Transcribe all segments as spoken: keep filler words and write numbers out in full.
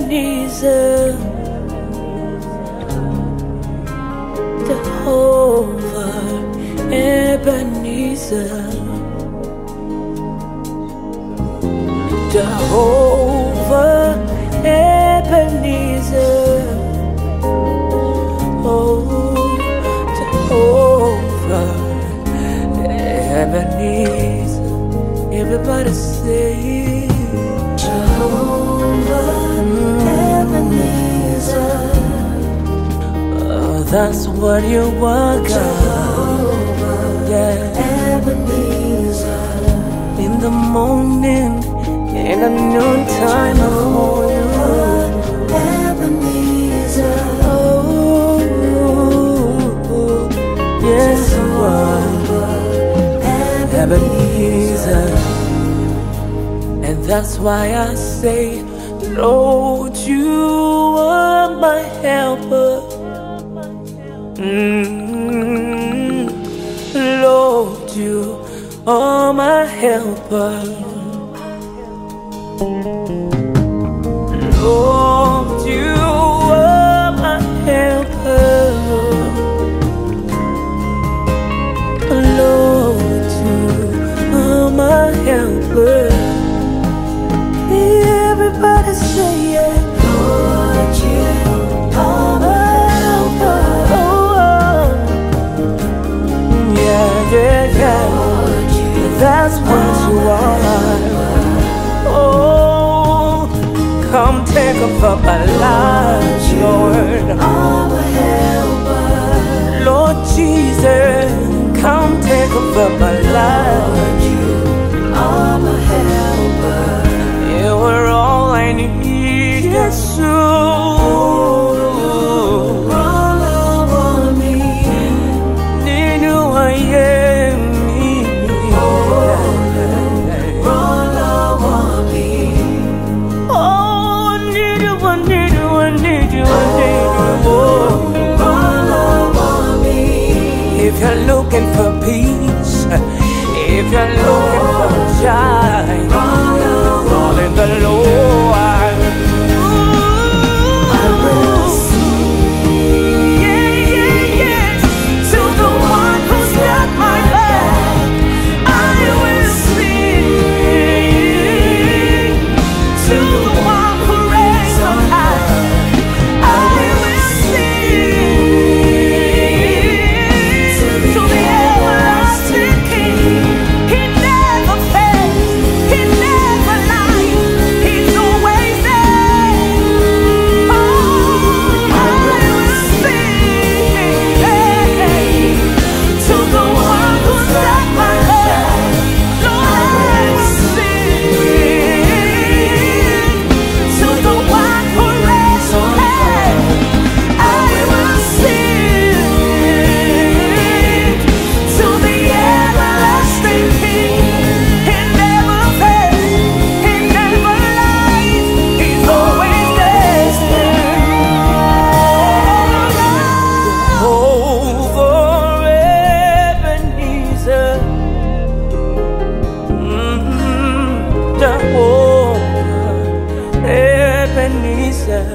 Ebenezer, Jehovah Ebenezer, Jehovah Ebenezer, oh Jehovah Ebenezer. Everybody say Jehovah Ebenezer. Oh, that's what you are, God. Jehovah Yeah. Ebenezer. In the morning, in the noontime of morning. Ebenezer. Oh, yes, you are Ebenezer. And that's why I say, Lord, you are my helper. Mm, Lord, you are my helper. Lord, you are my helper. Lord, you are my helper. Everybody say it. Lord, you are my helper. Oh, yeah, yeah, yeah. Lord, you That's what you are. Oh, come take over my life, Lord. are my helper. Lord Jesus, come take over my life. Lord, you are my helper. You are all I need, yes, you. All over me. Need you, I am me. All over me. Oh, I need you, I need you, I need you, I need you. Oh. All over me. If you're looking for peace, if you're looking for joy, call in the Lord. I will sing. Yeah, yeah, yeah. To the one who's got my back, I will sing. To the one who reigns on high, I will sing. To the everlasting King, He never fails, He never lies, He's always there. Oh, I will sing. To the one who's got my back, Lord, I will sing. To the one who reigns on high, I will sing. To the everlasting King, He never fails, He never lies, He's always there. Over Ebenezer, mm, Jehovah Ebenezer.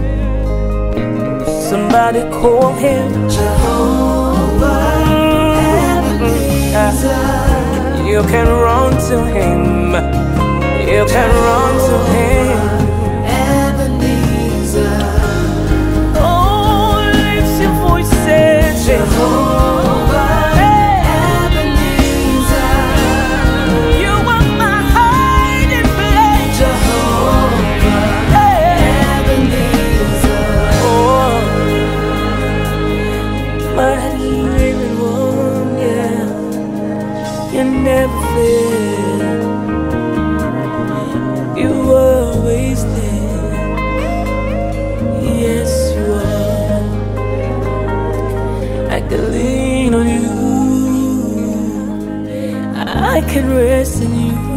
Somebody call Him Jehovah Ebenezer. You can run to Him. You can run to Him. Ebenezer. Oh, lift your voice, say Jehovah Ebenezer. You are my hiding place. Jehovah Ebenezer. Oh, my living one, yeah. You never fail. You are always there. Yes, you are. I can lean on you. I can rest in you.